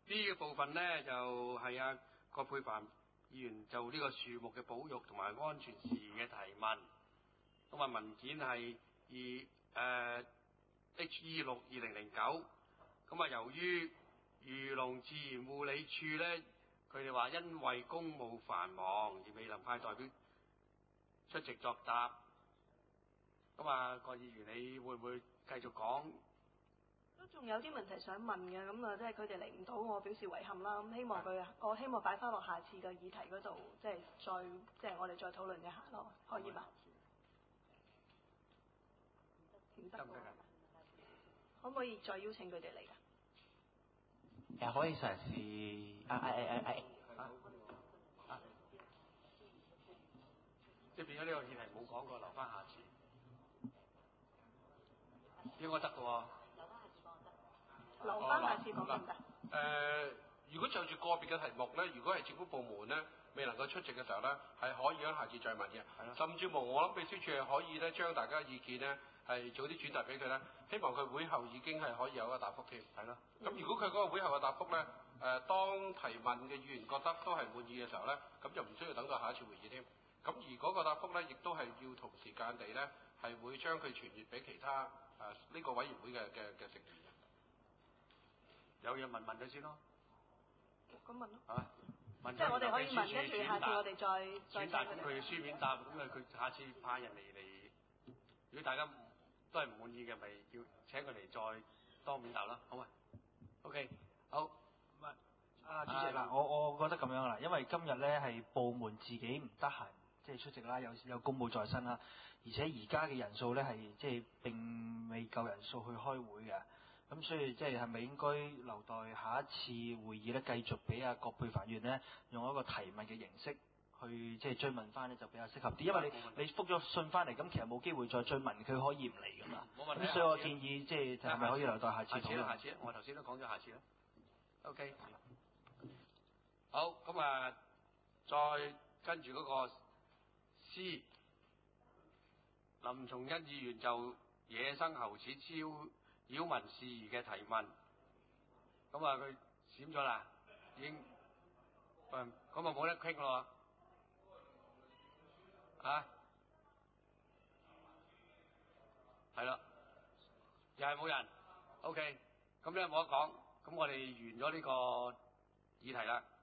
呢個部分呢，就係葛珮帆議員就呢個樹木嘅保育同埋安全事宜嘅提問。咁啊文件係HE6/2009。咁啊由於漁農自然護理署呢，佢哋話因為公務繁忙而未能派代表出席作答。咁啊，葛議員你會唔會繼續講？ 都仲有啲問題想問嘅，咁啊，即係佢哋嚟唔到，我表示遺憾啦。咁我希望擺翻落下次嘅議題嗰度，即係我哋再討論一下咯，可以嘛？唔得㗎，可唔可以再邀請佢哋嚟㗎？ 可以嘗試即係變咗呢個議題冇講過，留翻下次。應該得嘅喎。 留翻下次講得唔得？ 如果就住個別嘅題目咧，如果係政府部門咧未能夠出席嘅時候咧，係可以喺下次再問嘅。甚至乎我諗秘書處係可以咧將大家嘅意見咧係早啲轉達俾佢咧，希望佢會後已經係可以有一個答覆添。係咯。咁如果佢嗰個會後嘅答覆咧，當提問嘅議員覺得都係滿意嘅時候咧，咁就唔需要等到下一次會議添。咁而嗰個答覆咧，亦都係要同時間地咧係會將佢傳閱俾其他呢個委員會嘅成員嘅。 有嘢問佢先咯。 咁問咯。 問即係我哋可以問，跟住下次我哋再轉達佢書面答，咁佢下次派人嚟。如果大家都係唔滿意嘅，咪要請佢嚟再當面答啦，好嘛 ？OK， 好。 主席嗱，我覺得咁樣啦，因為今日咧係部門自己唔得閒，即係出席啦，有公務在身啦，而且而家嘅人數咧係即係並未夠人數去開會嘅。咁所以即係咪應該留待下一次會議咧，繼續俾葛珮帆議員咧用一個提問嘅形式去即係追問翻咧，就比較適合啲。因為你覆咗信翻嚟，咁其實冇機會再追問，佢可以唔嚟噶嘛。 冇問題。 咁所以我建議即係係咪可以留待下次討論？ 下次我頭先都講咗下次啦。OK。好，咁再跟住嗰個 C， 林松恩議員就野生猴齒擾民事宜嘅提問，咁佢閃咗啦，已經，咁冇得傾咯，係啦，又係冇人 ，OK，咁咧冇得講，咁我哋完咗呢個議題啦。